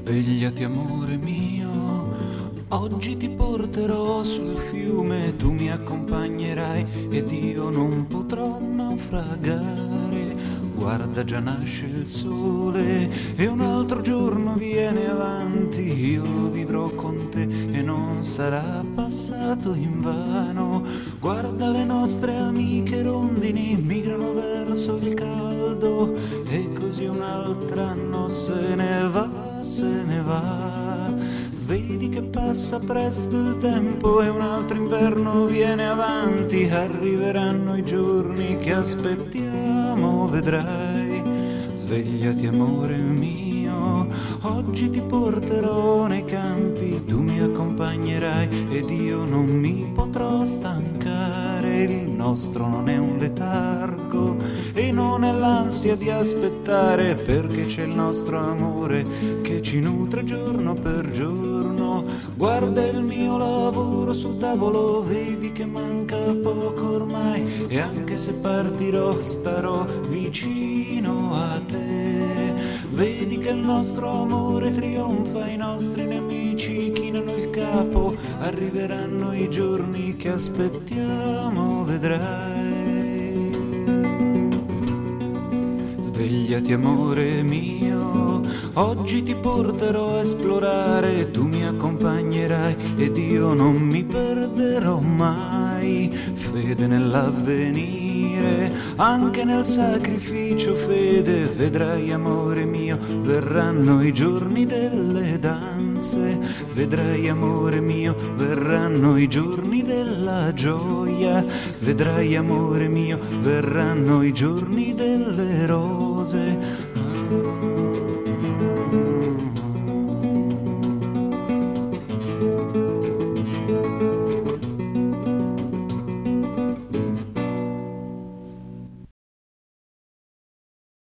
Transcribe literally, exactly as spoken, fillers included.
Svegliati amore mio, oggi ti porterò sul fiume, tu mi accompagnerai ed io non potrò naufragare. Guarda, già nasce il sole e un altro giorno viene avanti, io vivrò con te e non sarà passato invano. Guarda, le nostre amiche rondini migrano verso il caldo e così un altro anno se ne va, se ne va. Vedi che passa presto il tempo e un altro inverno viene avanti, arriveranno i giorni che aspettiamo, vedrai. Svegliati amore mio, oggi ti porterò nei campi, tu mi accompagnerai ed io non mi potrò stancare. Il nostro non è un letargo e non è l'ansia di aspettare, perché c'è il nostro amore che ci nutre giorno per giorno. Guarda il mio lavoro sul tavolo, vedi che manca poco ormai, e anche se partirò starò vicino a te. Vedi che il nostro amore trionfa, i nostri nemici chinano il capo, arriveranno i giorni che aspettiamo, vedrai. Svegliati amore mio, oggi ti porterò a esplorare, tu mi accompagnerai ed io non mi perderò mai. Fede nell'avvenire, anche nel sacrificio fede, vedrai amore mio, verranno i giorni delle danze. Vedrai amore mio, verranno i giorni della gioia. Vedrai amore mio, verranno i giorni delle rose.